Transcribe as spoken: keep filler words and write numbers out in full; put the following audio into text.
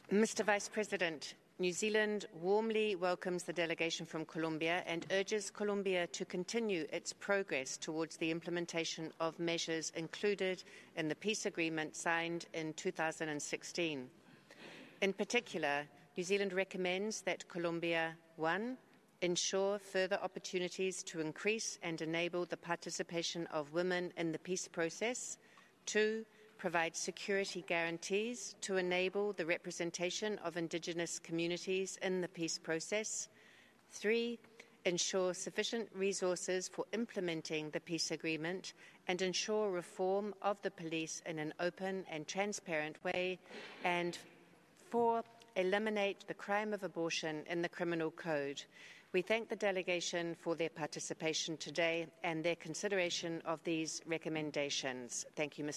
Mister Vice President, New Zealand warmly welcomes the delegation from Colombia and urges Colombia to continue its progress towards the implementation of measures included in the peace agreement signed in two thousand sixteen. In particular, New Zealand recommends that Colombia, one, ensure further opportunities to increase and enable the participation of women in the peace process, two, provide security guarantees to enable the representation of Indigenous communities in the peace process, three, ensure sufficient resources for implementing the peace agreement and ensure reform of the police in an open and transparent way, and four, eliminate the crime of abortion in the criminal code. We thank the delegation for their participation today and their consideration of these recommendations. Thank you, Mister